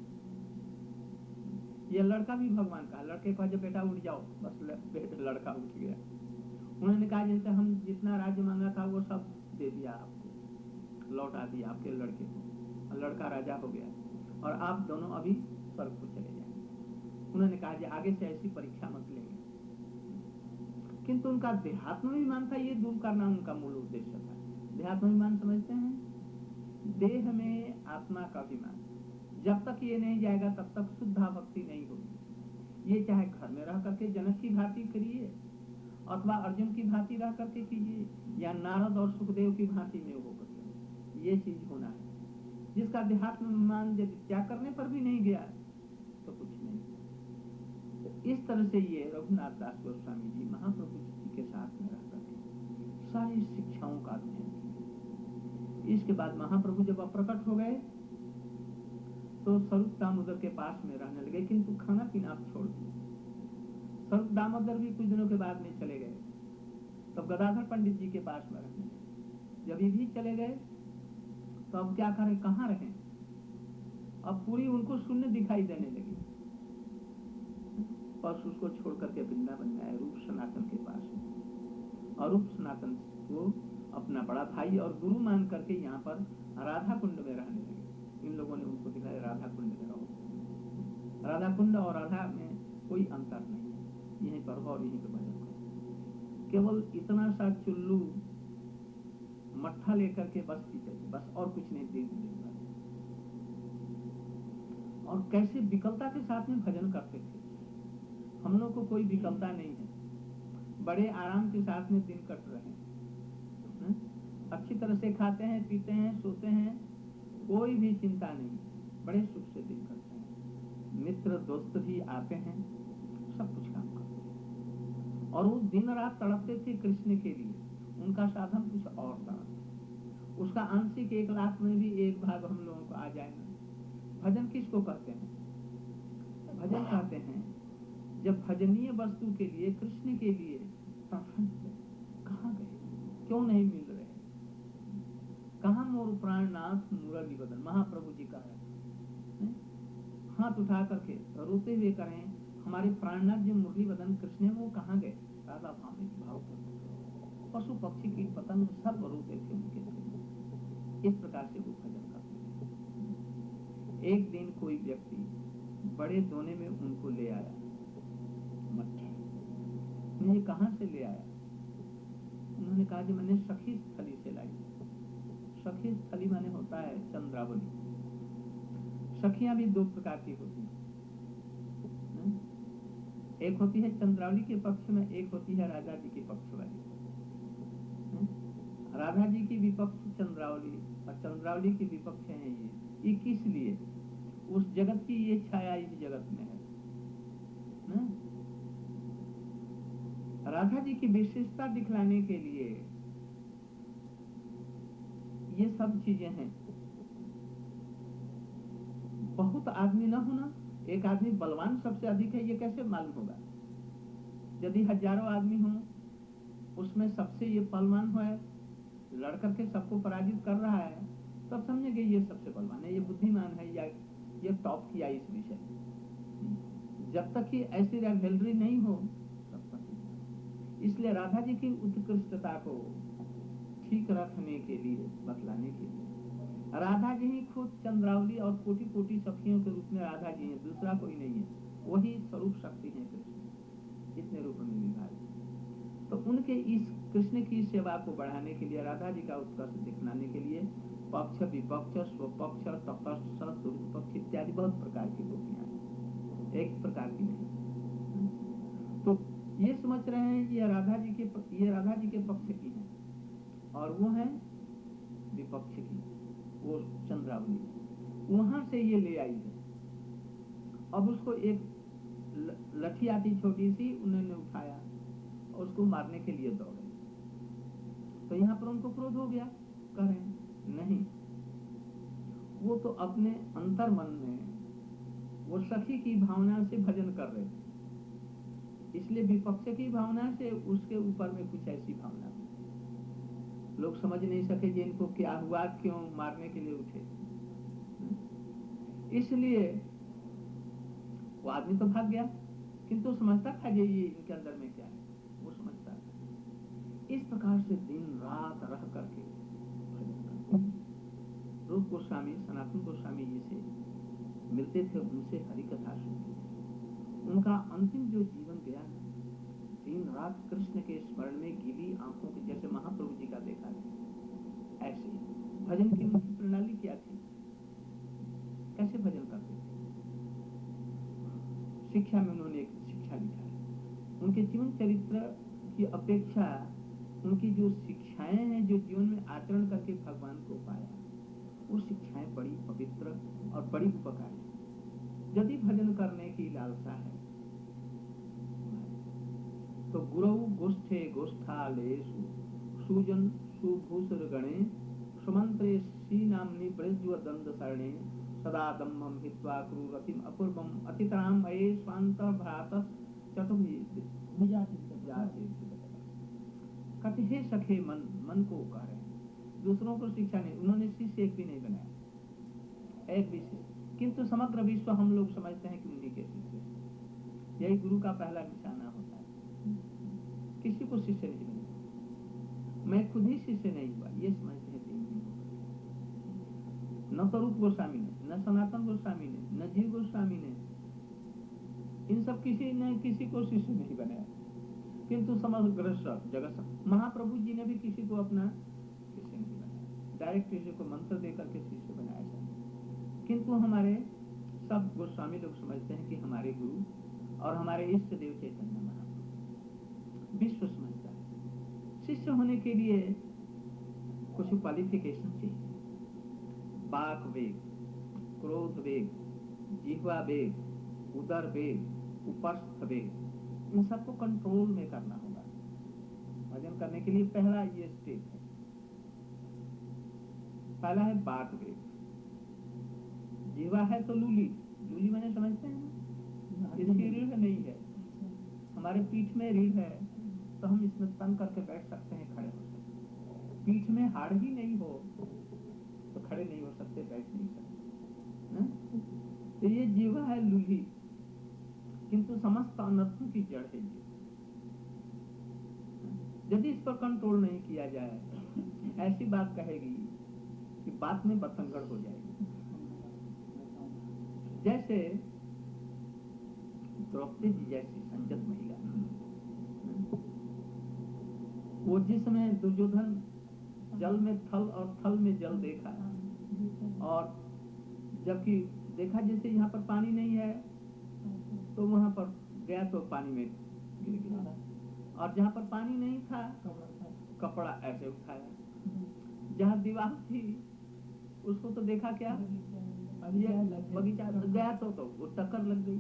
ये लड़का भी भगवान का। लड़के को जो बेटा उठ जाओ, बस लड़का उठ गया। उन्होंने कहा जैसे हम जितना राज्य मांगा था वो सब दे दिया आपको, लौटा दिया आपके लड़के को, लड़का राजा हो गया और आप दोनों अभी स्वर्ग को चले जाएंगे। उन्होंने कहा कि आगे से ऐसी परीक्षा मत लेंगे। किंतु उनका देहात्माभिमान था, ये दूर करना उनका मूल उद्देश्य था। देहात्माभिमान समझते हैं, देह में आत्मा का अभिमान, जब तक ये नहीं जाएगा तब तक शुद्धा भक्ति नहीं होगी। ये चाहे घर में रह करके जनक की भांति करिए, अथवा अर्जुन की भांति रह करके कीजिए, या नारद और सुखदेव की भांति में होकर के, ये चीज होना है। जिसका देहात्माभिमान यदि त्याग करने पर भी नहीं गया तो कुछ नहीं। तो इस तरह से ये रघुनाथ दास गोस्वामी जी महाप्रभु जी के साथ में रह करके सारी शिक्षाओं का अध्ययन किया। इसके बाद महाप्रभु जब अप्रकट हो गए तो स्वरूप दामोदर के पास में रहने लगे, किंतु खाना पीना आप छोड़ दिए। स्वरूप दामोदर भी कुछ दिनों के बाद में चले गए, तब गदाधर पंडित जी के पास में रहने लगे। जब ये भी चले गए तो अब क्या करें, कहाँ रहें? अब पूरी उनको शून्य दिखाई देने लगी। बस उसको छोड़ करके वृंदावन में आए, रूप सनातन के पास में, और रूप सनातन को अपना बड़ा भाई और गुरु मान करके यहाँ पर राधा कुंड में रहने लगे। इन लोगों ने उनको दिखाया, राधा कुंड में रहो। राधा कुंड और राधा में कोई अंतर नहीं है, यहीं पर हो और यहीं पर भजन करो। केवल इतना सा चुल्लू मट्ठा लेकर के बस पीते थे, बस और कुछ नहीं देख देखा। और कैसे विकलता के साथ में भजन करते थे, हम लोग को कोई विकलता नहीं है, बड़े आराम के साथ में दिन कट रहे हैं, न? अच्छी तरह से खाते हैं, पीते हैं, सोते हैं, कोई भी चिंता नहीं, बड़े सुख से दिन करते हैं। मित्र दोस्त भी आते हैं, सब कुछ काम करते हैं, और वो दिन रात तड़पते थे कृष्ण के लिए। उनका साधन कुछ और था, उसका आंशिक एक लाख में भी एक भाग हम लोगों को आ जाएगा। भजन किसको कहते हैं? भजन कहते हैं जब भजनीय वस्तु के लिए, कृष्ण के लिए तड़पते, कहाँ गए, क्यों नहीं मिल रहे, कहाँ मोर प्राणनाथ मुरली बदन, महाप्रभु जी का है, हाथ उठा करके रोते हुए करें, हमारे प्राणनाथ जो मुरली बदन कृष्ण है वो कहाँ गए। राधा भाव भाव पशु पक्षी की पतंग सब रोते थे उनके लिए। इस प्रकार से वो भजन करते थे। एक दिन कोई व्यक्ति बड़े दोने में उनको ले आया, मट्टी, ये कहाँ से ले आया? उन्होंने कहा कि मैंने सखी स्थली से लाई। सखी स्थली माने होता है चंद्रावली। सखियां भी दो प्रकार की होती हैं, एक होती है चंद्रावली के पक्ष में, एक होती है राधा जी के पक्ष वाली। राधा जी की विपक्ष चंद्रावली और चंद्रावली की विपक्ष है ये। ये किस लिए? उस जगत की ये छाया इस जगत में है ना? राधा जी की विशेषता दिखलाने के लिए ये सब चीजें हैं। बहुत आदमी न होना, एक आदमी बलवान सबसे अधिक है, ये कैसे मालूम होगा? यदि हजारों आदमी हो, उसमें सबसे ये बलवान हो, लड़कर के सबको पराजित कर रहा है, तब समझेंगे ये सबसे बलवान है, ये बुद्धिमान है, या ये टॉप किया इस विषय। जब तक कि ऐसी रिवैल्री नहीं हो तब तक। इसलिए राधा जी की उत्कृष्टता को ठीक रखने के लिए, बतलाने के लिए, राधा जी ही खुद चंद्रावली और कोटि कोटि सखियों के रूप में राधा जी हैं, दूसरा कोई नहीं है। वही स्वरूप शक्ति है कृष्ण, इतने रूप में विभाजित। तो उनके इस कृष्ण की सेवा को बढ़ाने के लिए, राधा जी का उत्कर्ष दिखलाने के लिए पक्ष, विपक्ष, स्वपक्ष, तपस्स, दुर्ग पक्ष इत्यादि बहुत प्रकार की गोपियां हैं, एक प्रकार की नहीं। तो ये समझ रहे हैं ये राधा जी के ये राधा जी के पक्ष की है, और वो है विपक्ष की, वो चंद्रावली। वहां से ये ले आई है। अब उसको एक लठी आती छोटी सी, उन्होंने उठाया और उसको मारने के लिए दौड़े। तो यहाँ पर उनको क्रोध हो गया, कह रहे हैं नहीं, वो तो अपने अंतर मन में वो सखी की भावना से भजन कर रहे थे, इसलिए विपक्ष की भावना से उसके ऊपर में कुछ ऐसी भावना लोग समझ नहीं सके कि इनको क्या हुआ, क्यों मारने के लिए उठे। इसलिए वो आदमी तो भाग गया, किंतु समझता था कि ये इनके अंदर में क्या है, वो समझता था। इस प्रकार से दिन रात रह करके रूप गोस्वामी, सनातन गोस्वामी जी से मिलते थे, उनसे हरि कथा सुनते थे। उनका अंतिम जो जीवन गया है, दिन रात कृष्ण के स्मरण में गीली आंखों के, जैसे महाप्रभु जी का देखा है, ऐसे भजन की उनकी प्रणाली क्या थी, कैसे भजन करते थे। शिक्षा में उन्होंने एक शिक्षा लिखा है। उनके जीवन चरित्र की अपेक्षा उनकी जो शिक्षाएं हैं, जो जीवन में आचरण करके भगवान को पाया, वो शिक्षाएं बड़ी पवित्र और बड़ी उपकारी। यदि भजन करने की लालसा है तो गुरु गोष्ठे गोष्ठालेषु सुजन सुभूषर गणे सुमंत्रे श्री नामनि ब्रज्व दंड सरणे सदा दम्भम हित्वा क्रूरतिम अपूर्वम अतितराम अये स्वांत भ्रात चतुर्भुज कहते हे सखे मन, मन को कह रहे हैं, दूसरों को शिक्षा नहीं। उन्होंने शिष्य एक भी नहीं बनाया, एक भी शिष्य, किंतु समग्र विश्व हम लोग समझते हैं कि उन्हीं के शिष्य। यही गुरु का पहला निशाना होता है, किसी को शिष्य नहीं बना। मैं खुद ही शिष्य नहीं हुआ, ये समझते हैं। न तो रूप गोस्वामी ने, न सनातन गोस्वामी ने, न जीव गोस्वामी ने, इन सब किसी ने किसी को शिष्य नहीं बनाया, किंतु समग्र जगत महाप्रभु जी ने भी किसी को अपना शिष्य नहीं बनाया, डायरेक्ट किसी को मंत्र देकर के शिष्य बनाया जाए। किंतु हमारे सब गोस्वामी लोग समझते हैं कि हमारे गुरु और हमारे इष्ट देव चैतन्य महाप्रभु। विश्व समझता है शिष्य होने के लिए कुछ क्वालिफिकेशन चाहिए। वाक वेग, क्रोध वेग, जिह्वा वेग, उदर वेग, उपस्थ वेग, इन सबको कंट्रोल में करना होगा। भजन करने के लिए पहला ये स्टेप है। पहला है वाक वेग। जिह्वा है तो लूली, लूली मैंने समझते हैं ना, इसकी रीढ़ नहीं है, हमारे पीठ में रीढ़ है तो हम इसमें तन करके बैठ सकते हैं, खड़े हो सकते हैं। पीठ में हाड़ ही नहीं हो तो खड़े नहीं हो सकते, बैठ नहीं सकते ना? तो ये जीवा है लूली, किंतु समस्त अनर्थों की जड़ है ये। यदि इस पर कंट्रोल नहीं किया जाए, ऐसी बात कहेगी कि बात में बतंगड़ हो जाएगी। जैसे द्रौपदी जी जैसी संजत महिला, वो जिसमें दुर्योधन जल में थल और थल में जल देखा, और जबकि देखा जैसे यहाँ पर पानी नहीं है तो वहां पर गया तो पानी में गिर गया, और जहाँ पर पानी नहीं था कपड़ा ऐसे उठाया, जहाँ दीवार थी उसको तो देखा क्या, ये बगीचा गया तो तो वो टक्कर लग गई।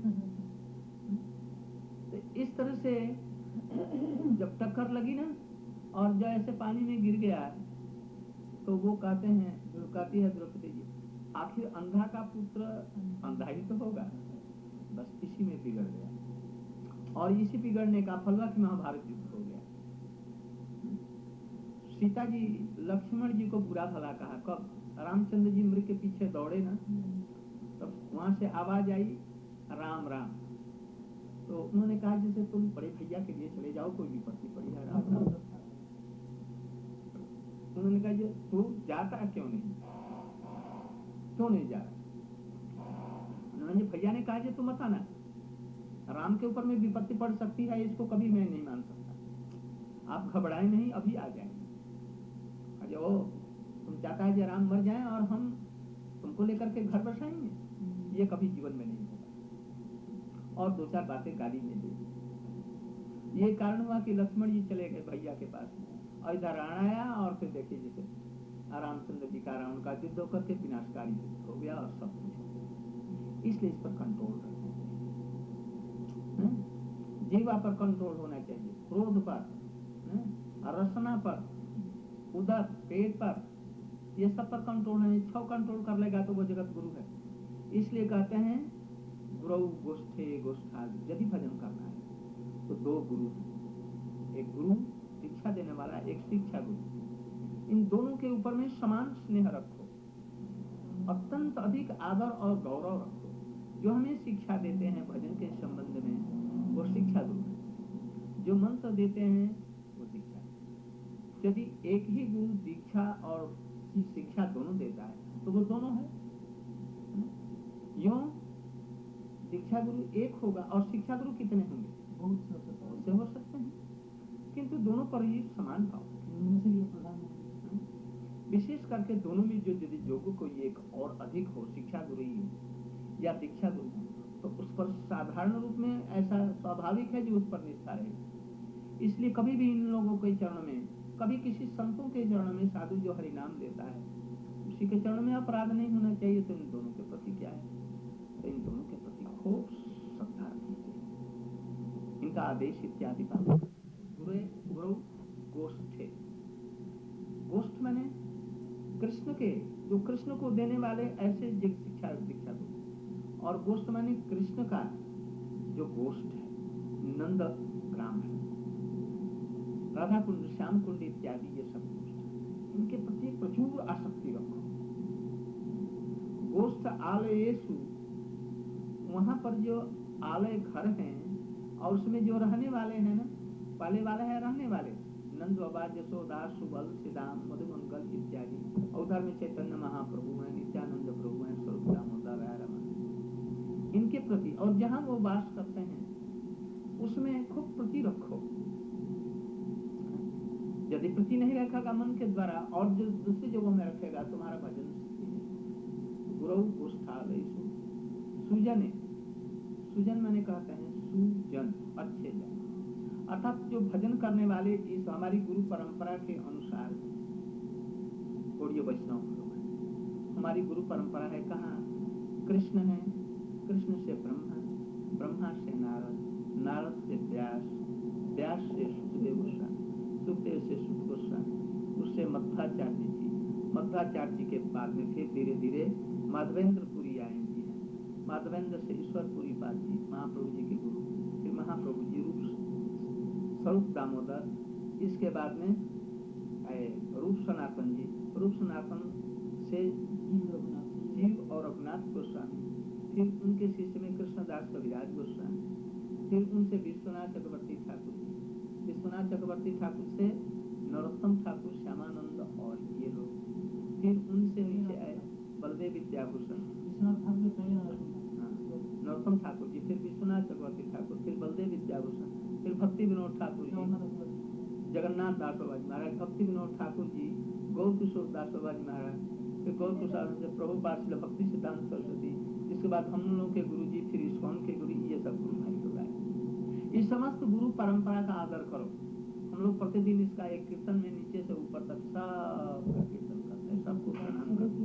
तो इस तरह से जब टक्कर लगी ना और जब ऐसे पानी में गिर गया तो वो कहते हैं, जो कहती है द्रौपदी जी, आखिर अंधा का पुत्र अंधा ही तो होगा, बस इसी में बिगड़ गया। और इसी बिगड़ने का फल हुआ कि महाभारत युद्ध हो गया। सीता जी लक्ष्मण जी को बुरा भला कहा, कब रामचंद्र जी मृग के पीछे दौड़े ना, तब वहां से आवाज आई राम राम, तो उन्होंने कहा जैसे तुम बड़े भैया के लिए चले जाओ, कोई विपत्ति पड़ी है राम राम। उन्होंने कहा ये तू जाता क्यों नहीं, क्यों नहीं जा रहा? उन्होंने भैया ने कहा तुम मत आना, राम के ऊपर में विपत्ति पड़ सकती है, इसको कभी मैं नहीं मान सकता, आप घबराए नहीं, अभी आ जाएंगे। अरे ओ तुम चाहता है कि राम मर जाए और हम तुमको लेकर के घर बसाएंगे, ये कभी जीवन में नहीं होगा। और दो चार बातें गाली में दी। ये कारण हुआ कि लक्ष्मण जी चले गए भैया के पास और इधर रावण आया, और फिर देखिए जैसे रामचंद्र जी का रावण का युद्ध होकर के विनाशकारी युद्ध हो गया और सब कुछ हो गया। इसलिए इस पर कंट्रोल रखना चाहिए, जीवा पर कंट्रोल होना चाहिए, क्रोध पर, रसना पर, उदर पेट पर, ये सब पर कंट्रोल है। छह कंट्रोल कर लेगा तो वो जगत गुरु है। इसलिए कहते हैं गुरु गोष्ठे गोष्ठादि। यदि भजन करना है तो दो गुरु हैं, एक गुरु शिक्षा देने वाला, एक शिक्षा गुरु। इन दोनों के ऊपर में समान स्नेह रखो, अत्यंत अधिक आदर और गौरव रखो। जो हमें शिक्षा देते हैं भजन के संबंध में वो शिक्षा गुरु है, जो मंत्र देते हैं वो दीक्षा है। यदि एक ही गुरु दीक्षा और शिक्षा दोनों देता है तो वो दोनों है। यूं दीक्षा गुरु एक होगा और शिक्षा गुरु कितने होंगे, बहुत से हो सकते हैं, किंतु दोनों पर ही समान भाव, विशेष करके दोनों में जो यदि योगों को एक और अधिक हो, शिक्षा गुरु ही या दीक्षा गुरु हो, तो उस पर साधारण रूप में ऐसा स्वाभाविक है जो उस पर निष्ठा रहे। इसलिए कभी भी इन लोगों के चरण में, कभी किसी संतों के चरण में साधु जो हरि नाम देता है उसी के चरण में अपराध नहीं होना चाहिए। तो इन दोनों के प्रति क्या है, तो इन दोनों के प्रति खूब श्रद्धा रखनी चाहिए, इनका आदेश इत्यादि पालन। गुरु गुरु गोष्ठे, गोष्ठ माने कृष्ण के, जो कृष्ण को देने वाले ऐसे जग शिक्षा दीक्षा दो। और गोष्ठ माने कृष्ण का जो गोष्ठ है, नंद ग्राम है, राधा कुंड, श्याम कुंड इत्यादि, ये सब गोष्ठ है, इनके प्रति प्रचुर आसक्ति रखो। गोष्ठ आलयेषु, वहां पर जो आलय घर हैं और उसमें जो रहने वाले हैं ना, पाले वाले हैं रहने वाले, नंद बाबा, यशोदा, सुबल, सिदाम, मधुमंगल इत्यादि। उधर में चैतन्य महाप्रभु हैं, नित्यानंद प्रभु हैं, स्वरूप दामोदर राय रमन, इनके प्रति। और जहां वो वास करते हैं उसमें खूब प्रति रखो। यदि प्रति नहीं रखेगा मन के द्वारा और जो दूसरी जगहों में रखेगा तुम्हारा भजन गुरु गोष्ठालयेषु। सुजने, सुजन माने कहते हैं सुजन, अच्छे जन। अर्थात जो भजन करने वाले इस हमारी गुरु परंपरा के अनुसार गौड़ीय वैष्णव लोग हैं। हमारी गुरु परंपरा है कहाँ? कृष्ण है, कृष्ण से ब्रह्मा, ब्रह्मा से नारद, नारद से व्यास, व्यास से सुखदेव गोस्वामी, सुखदेव से सुत गोस्वामी, उससे मध्वाचार्य जी, मध्वाचार्य जी के बाद में फिर धीरे धीरे माधवेंद्रपुरी आएंगे हैं, माधवेंद्र से ईश्वरपुरी पाद जी महाप्रभु जी के गुरु, फिर महाप्रभु जी रूप स्वरूप दामोदर, इसके बाद में आए रूप सनातन जी, रूप सनातन से जीव और रघुनाथ गोस्वामी, फिर उनके शिष्य में कृष्णदास कविराज गोस्वामी, फिर उनसे विश्वनाथ चक्रवर्ती ठाकुर जी, विश्वनाथ चक्रवर्ती ठाकुर से नरोत्तम ठाकुर, श्यामानंद और ये लोग, फिर उनसे नीचे आए बलदेव विद्याभूषण, नरोत्तम ठाकुर जी, फिर विश्वनाथ चक्रवर्ती ठाकुर, फिर बलदेव विद्याभूषण, फिर भक्ति विनोद ठाकुर जी, जगन्नाथ दास बाबा जी महाराज, भक्ति विनोद ठाकुर जी, गौर किशोर दास बाबा जी महाराज, फिर गौर किशोर से प्रभुपाद श्री भक्ति सिद्धांत सरस्वती, इसके बाद हम लोग के गुरु जी, फिर इस्कॉन के गुरु, ये सब गुरु भाई लोग आए। इस समस्त गुरु परंपरा का आदर करो। हम लोग प्रतिदिन इसका एक कीर्तन में नीचे से ऊपर तक सब का कीर्तन करते हैं, सबको प्रणाम करते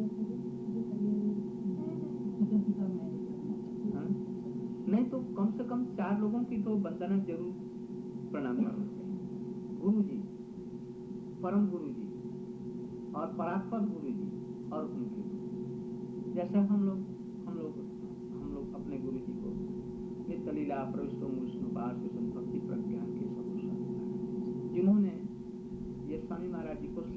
हैं। नहीं तो कम से कम चार लोगों की तो वंदना जरूर प्रणाम करना चाहिए। गुरु जी, परम गुरु जी और परात्पर गुरु जी और उनके गुरु, जैसे हम लोग हम लोग हम लोग अपने गुरु जी को नित्य लीला प्रविष्टो विष्णुपाद भक्ति प्रज्ञान के सब गोस्वामी महाराज, जिन्होंने ये स्वामी महाराज जी को